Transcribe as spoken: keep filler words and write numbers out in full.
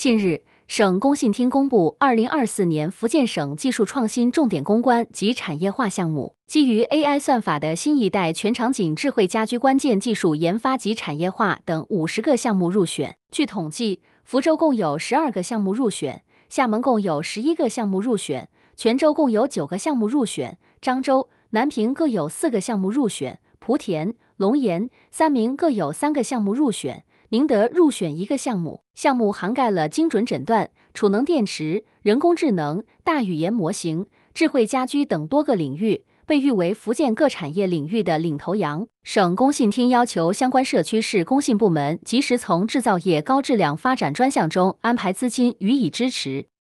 近日，省工信厅公布二零二四年福建省技术创新重点攻关及产业化项目，基于 A I 算法的新一代全场景智慧家居关键技术研发及产业化等五十个项目入选。据统计，福州共有十二个项目入选，厦门共有十一个项目入选，泉州共有九个项目入选，漳州、南平各有四个项目入选，莆田、龙岩、三明各有三个项目入选。宁德入选一个项目，项目涵盖了精准诊断、储能电池、人工智能、大语言模型、智慧家居等多个领域，被誉为福建各产业领域的领头羊。省工信厅要求相关社区市工信部门及时从制造业高质量发展专项中安排资金予以支持。